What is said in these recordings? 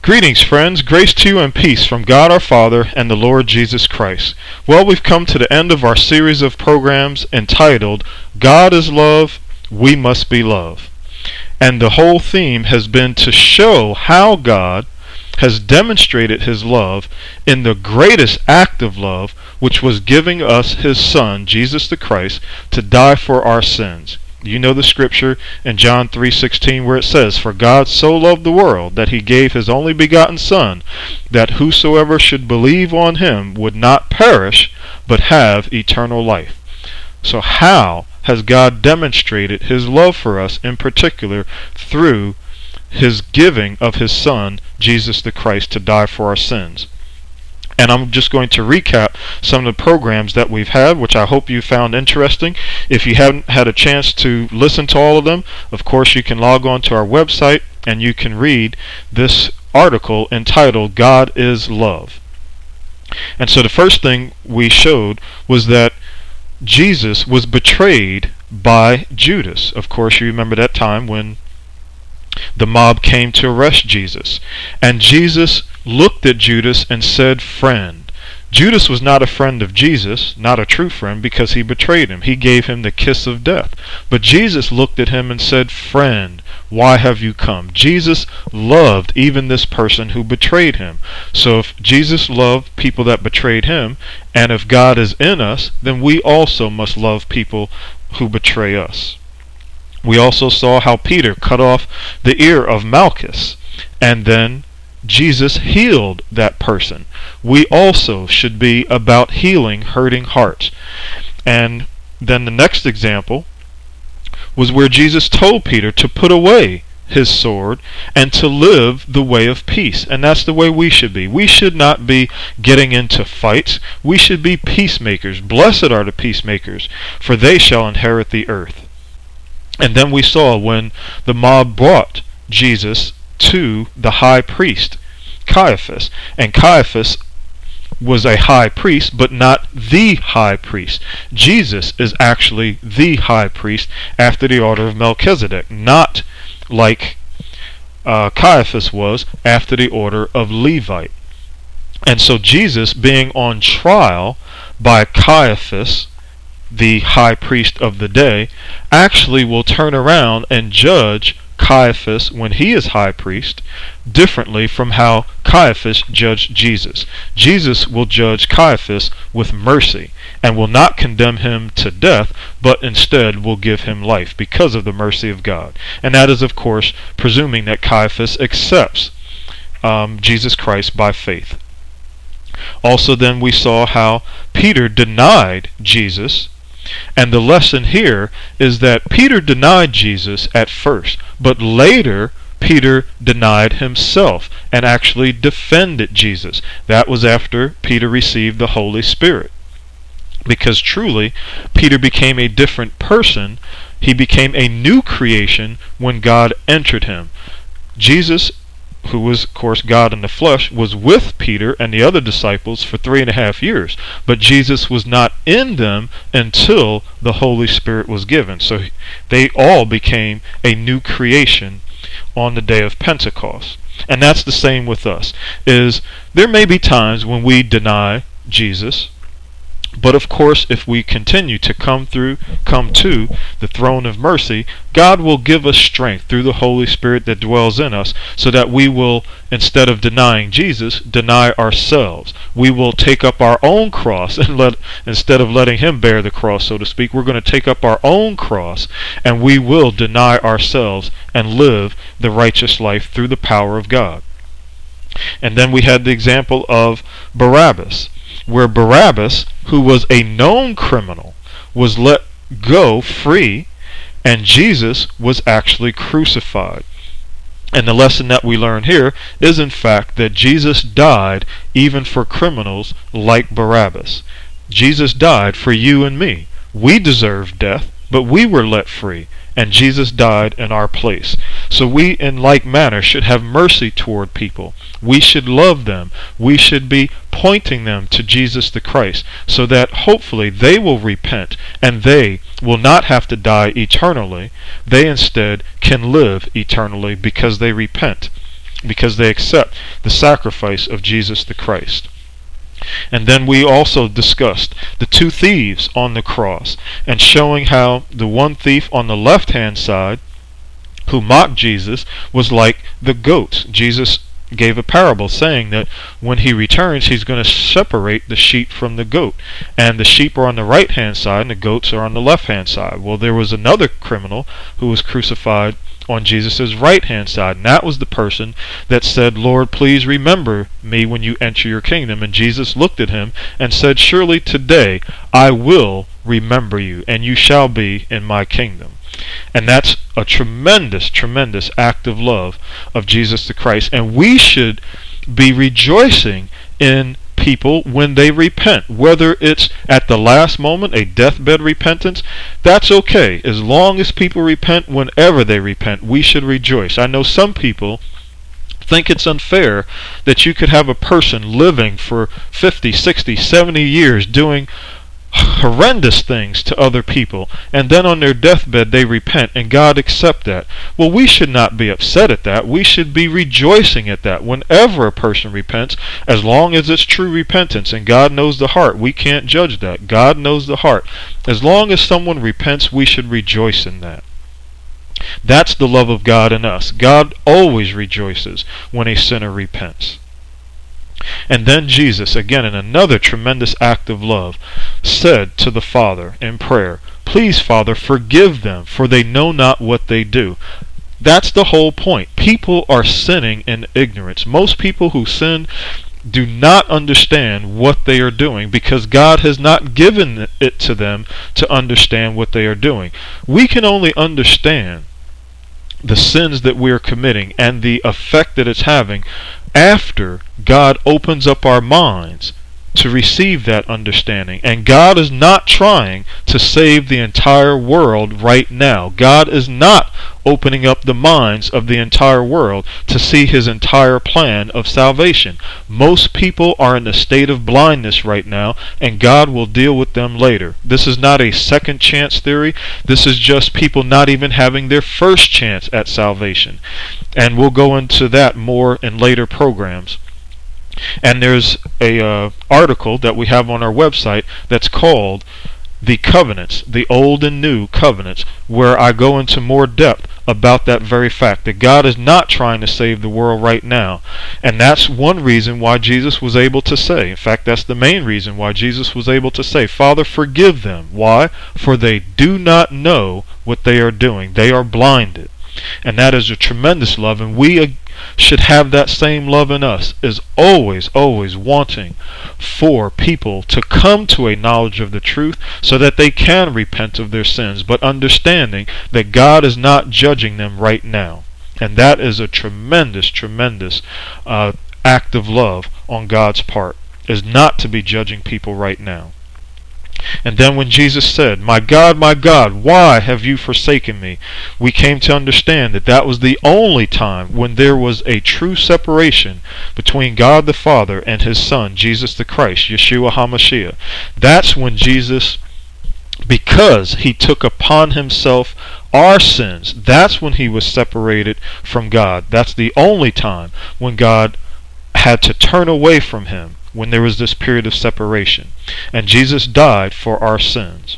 Greetings, friends. Grace to you and peace from God our Father and the Lord Jesus Christ. Well, we've come to the end of our series of programs entitled God is Love, We Must Be Love. And the whole theme has been to show how God has demonstrated His love in the greatest act of love, which was giving us His Son, Jesus the Christ, to die for our sins. You know the scripture in John 3:16 where it says, "For God so loved the world that He gave His only begotten Son, that whosoever should believe on Him would not perish, but have eternal life." So how has God demonstrated His love for us, in particular through His giving of His Son, Jesus the Christ, to die for our sins? And I'm just going to recap some of the programs that we've had, which I hope you found interesting. If you haven't had a chance to listen to all of them, of course you can log on to our website and you can read this article entitled God is Love. And so the first thing we showed was that Jesus was betrayed by Judas. Of course you remember that time when the mob came to arrest Jesus. And Jesus looked at Judas and said, "Friend." Judas was not a friend of Jesus, not a true friend, because he betrayed him. He gave him the kiss of death. But Jesus looked at him and said, "Friend, why have you come?" Jesus loved even this person who betrayed him. So if Jesus loved people that betrayed him, and if God is in us, then we also must love people who betray us. We also saw how Peter cut off the ear of Malchus, and then Jesus healed that person. We also should be about healing hurting hearts. And then the next example was where Jesus told Peter to put away his sword and to live the way of peace. And that's the way we should be. We should not be getting into fights. We should be peacemakers. Blessed are the peacemakers, for they shall inherit the earth. And then we saw when the mob brought Jesus to the high priest, Caiaphas. And Caiaphas was a high priest, but not the high priest. Jesus is actually the high priest after the order of Melchizedek, not like Caiaphas was after the order of Levite. And so Jesus, being on trial by Caiaphas, the high priest of the day, actually will turn around and judge Caiaphas, when he is high priest, differently from how Caiaphas judged Jesus. Jesus will judge Caiaphas with mercy and will not condemn him to death, but instead will give him life because of the mercy of God. And that is, of course, presuming that Caiaphas accepts Jesus Christ by faith. Also then we saw how Peter denied Jesus. And the lesson here is that Peter denied Jesus at first, but later Peter denied himself and actually defended Jesus. That was after Peter received the Holy Spirit. Because truly, Peter became a different person. He became a new creation when God entered him. Jesus, who was, of course, God in the flesh, was with Peter and the other disciples for 3.5 years. But Jesus was not in them until the Holy Spirit was given. So they all became a new creation on the day of Pentecost. And that's the same with us. There may be times when we deny Jesus. But of course, if we continue to come to the throne of mercy, God will give us strength through the Holy Spirit that dwells in us, so that we will, instead of denying Jesus, deny ourselves. We will take up our own cross, and instead of letting Him bear the cross, so to speak, we're going to take up our own cross, and we will deny ourselves and live the righteous life through the power of God. And then we had the example of Barabbas, where Barabbas, who was a known criminal, was let go free, and Jesus was actually crucified. And the lesson that we learn here is, in fact, that Jesus died even for criminals like Barabbas. Jesus died for you and me. We deserved death, but we were let free, and Jesus died in our place. So we, in like manner, should have mercy toward people. We should love them. We should be pointing them to Jesus the Christ, so that hopefully they will repent and they will not have to die eternally. They instead can live eternally because they repent. because they accept the sacrifice of Jesus the Christ. And then we also discussed the two thieves on the cross, and showing how the one thief on the left-hand side who mocked Jesus was like the goats. Jesus gave a parable saying that when he returns, he's going to separate the sheep from the goat, and the sheep are on the right hand side and the goats are on the left hand side. Well, there was another criminal who was crucified on Jesus' right hand side, and that was the person that said, "Lord, please remember me when you enter your kingdom." And Jesus looked at him and said, "Surely today I will remember you, and you shall be in my kingdom." And that's a tremendous, tremendous act of love of Jesus the Christ. And we should be rejoicing in people when they repent, whether it's at the last moment, a deathbed repentance. That's okay. As long as people repent whenever they repent, we should rejoice. I know some people think it's unfair that you could have a person living for 50, 60, 70 years doing horrendous things to other people, and then on their deathbed they repent and God accept that. Well, we should not be upset at that. We should be rejoicing at that whenever a person repents, as long as it's true repentance, and God knows the heart. We can't judge that. God knows the heart. As long as someone repents, we should rejoice in that. That's the love of God in us. God always rejoices when a sinner repents. And then Jesus, again in another tremendous act of love, said to the Father in prayer, "Please, Father, forgive them, for they know not what they do." That's the whole point. People are sinning in ignorance. Most people who sin do not understand what they are doing, because God has not given it to them to understand what they are doing. We can only understand the sins that we are committing and the effect that it's having after God opens up our minds to receive that understanding. And God is not trying to save the entire world right now. God is not opening up the minds of the entire world to see his entire plan of salvation. Most people are in a state of blindness right now, and God will deal with them later. This is not a second chance theory. This is just people not even having their first chance at salvation. And we'll go into that more in later programs. And there's a article that we have on our website that's called The Covenants, the Old and New Covenants, where I go into more depth about that very fact, that God is not trying to save the world right now. And that's one reason why Jesus was able to say, in fact, that's the main reason why Jesus was able to say, "Father, forgive them." Why? For they do not know what they are doing. They are blinded. And that is a tremendous love, and we should have that same love in us, is always wanting for people to come to a knowledge of the truth so that they can repent of their sins, but understanding that God is not judging them right now. And that is a tremendous act of love on God's part, is not to be judging people right now. And then when Jesus said, my God, why have you forsaken me?" we came to understand that that was the only time when there was a true separation between God the Father and his Son, Jesus the Christ, Yeshua HaMashiach. That's when Jesus, because he took upon himself our sins, that's when he was separated from God. That's the only time when God had to turn away from him, when there was this period of separation. And Jesus died for our sins.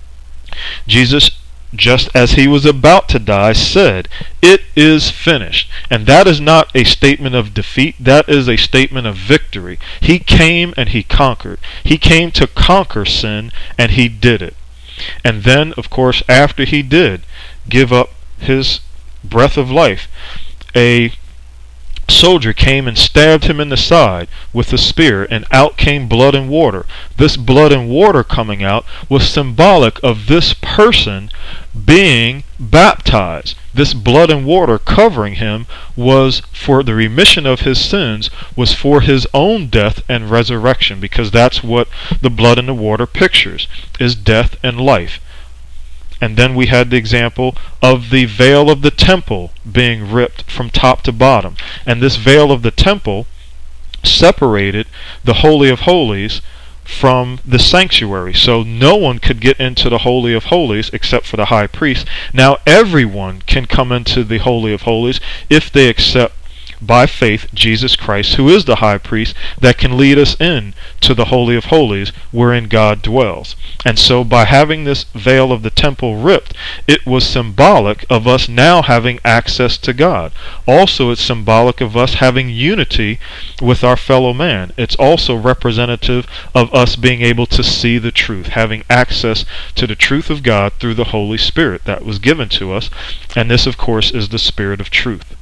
Jesus, just as he was about to die, said, "It is finished." And that is not a statement of defeat. That is a statement of victory. He came and he conquered. He came to conquer sin, and he did it. And then, of course, after he did give up his breath of life, a soldier came and stabbed him in the side with a spear, and out came blood and water. This blood and water coming out was symbolic of this person being baptized. This blood and water covering him was for the remission of his sins, was for his own death and resurrection, because that's what the blood and the water pictures, is death and life. And then we had the example of the veil of the temple being ripped from top to bottom. And this veil of the temple separated the Holy of Holies from the sanctuary. So no one could get into the Holy of Holies except for the high priest. Now everyone can come into the Holy of Holies if they accept by faith Jesus Christ, who is the high priest that can lead us in to the Holy of Holies wherein God dwells. And so by having this veil of the temple ripped, it was symbolic of us now having access to God. Also, it's symbolic of us having unity with our fellow man. It's also representative of us being able to see the truth, having access to the truth of God through the Holy Spirit that was given to us. And this, of course, is the Spirit of truth.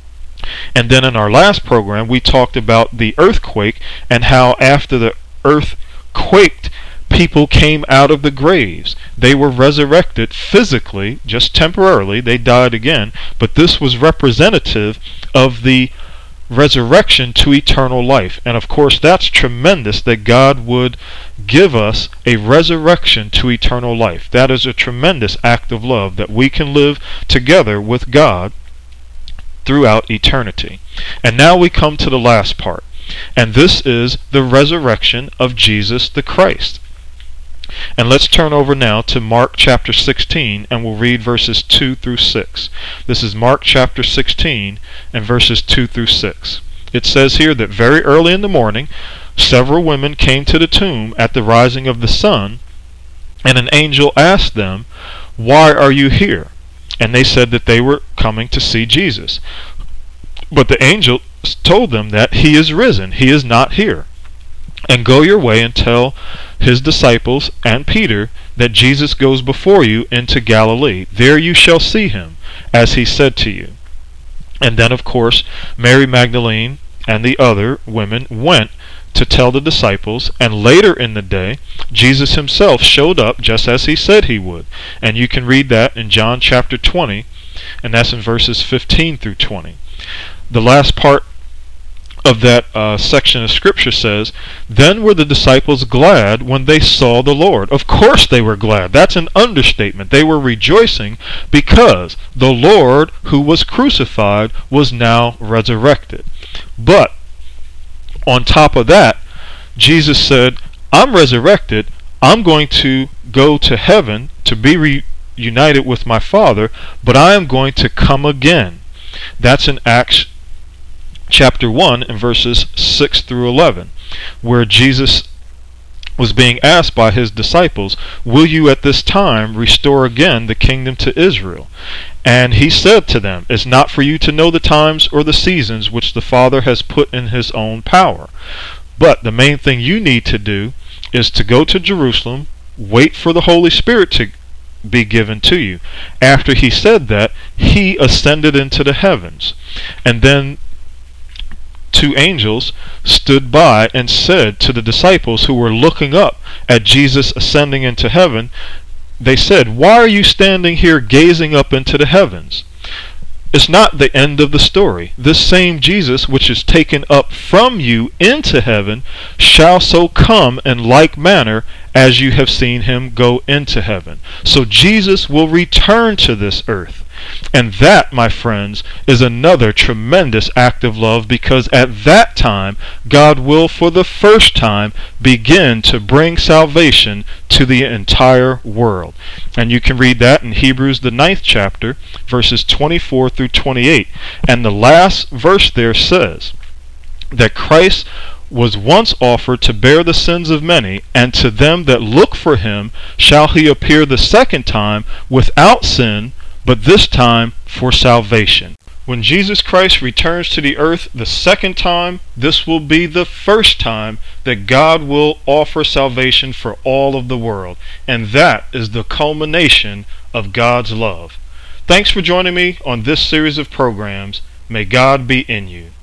And then in our last program, we talked about the earthquake and how after the earth quaked, people came out of the graves. They were resurrected physically, just temporarily. They died again. But this was representative of the resurrection to eternal life. And of course, that's tremendous that God would give us a resurrection to eternal life. That is a tremendous act of love, that we can live together with God throughout eternity. And now we come to the last part, and this is the resurrection of Jesus the Christ. And let's turn over now to Mark chapter 16, and we'll read verses 2 through 6. This is Mark chapter 16 and verses 2 through 6. It says here that very early in the morning, several women came to the tomb at the rising of the sun, and an angel asked them, "Why are you here?" And they said that they were coming to see Jesus. But the angel told them that he is risen, he is not here. And go your way and tell his disciples and Peter that Jesus goes before you into Galilee. There you shall see him, as he said to you. And then, of course, Mary Magdalene and the other women went to tell the disciples, and later in the day, Jesus himself showed up just as he said he would. And you can read that in John chapter 20, and that's in verses 15 through 20. The last part of that section of scripture says, "Then were the disciples glad when they saw the Lord." Of course they were glad. That's an understatement. They were rejoicing because the Lord who was crucified was now resurrected. But on top of that, Jesus said, "I'm resurrected. I'm going to go to heaven to be reunited with my Father, but I am going to come again." That's in Acts chapter 1 and verses 6 through 11, where Jesus was being asked by his disciples, "Will you at this time restore again the kingdom to Israel?" And he said to them, "It's not for you to know the times or the seasons which the Father has put in his own power. But the main thing you need to do is to go to Jerusalem, wait for the Holy Spirit to be given to you." After he said that, he ascended into the heavens. And then two angels stood by and said to the disciples who were looking up at Jesus ascending into heaven, they said, "Why are you standing here gazing up into the heavens?" It's not the end of the story. This same Jesus which is taken up from you into heaven shall so come in like manner as you have seen him go into heaven. So Jesus will return to this earth. And that, my friends, is another tremendous act of love, because at that time God will for the first time begin to bring salvation to the entire world. And you can read that in Hebrews the 9th chapter, verses 24 through 28. And the last verse there says that Christ was once offered to bear the sins of many, and to them that look for him shall he appear the second time without sin, but this time for salvation. When Jesus Christ returns to the earth the second time, this will be the first time that God will offer salvation for all of the world. And that is the culmination of God's love. Thanks for joining me on this series of programs. May God be in you.